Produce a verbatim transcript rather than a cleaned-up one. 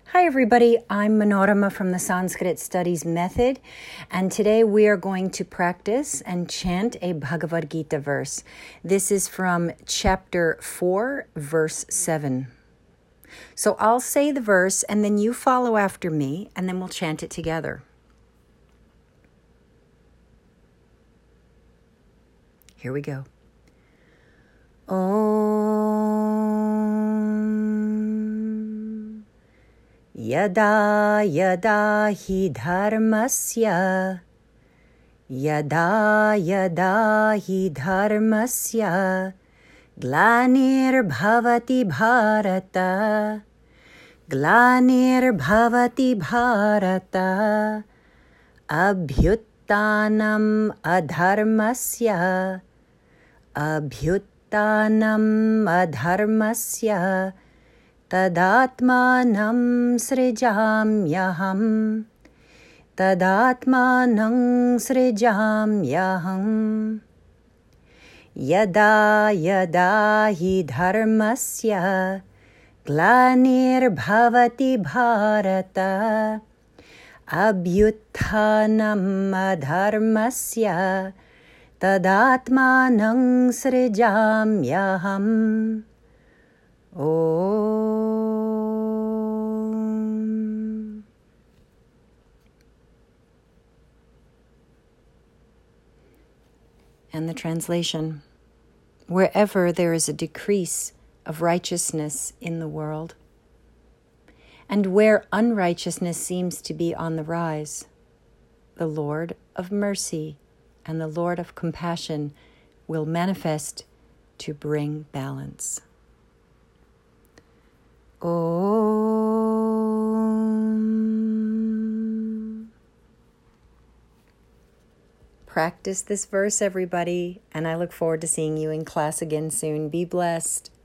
Hi everybody, I'm Manorama from the Sanskrit Studies Method, and today we are going to practice and chant a Bhagavad Gita verse. This is from chapter four, verse seven. So I'll say the verse and then you follow after me and then we'll chant it together. Here we go. Om Yada yada hi dharmasya Yada yada hi dharmasya Glanir bhavati bharata Glanir bhavati bharata Abhyuttanam adharmasya Abhyuttanam adharmasya Tadatmanam srijamyaham Tadatmanam srijamyaham Yada yada hi dharmasya Glanir bhavati bharata Abhyuttanam adharmasya Tadatmanam srijamyaham. Om. And the translation. Wherever there is a decrease of righteousness in the world, and where unrighteousness seems to be on the rise, the Lord of mercy and the Lord of compassion will manifest to bring balance. Om. Practice this verse, everybody, and I look forward to seeing you in class again soon. Be blessed.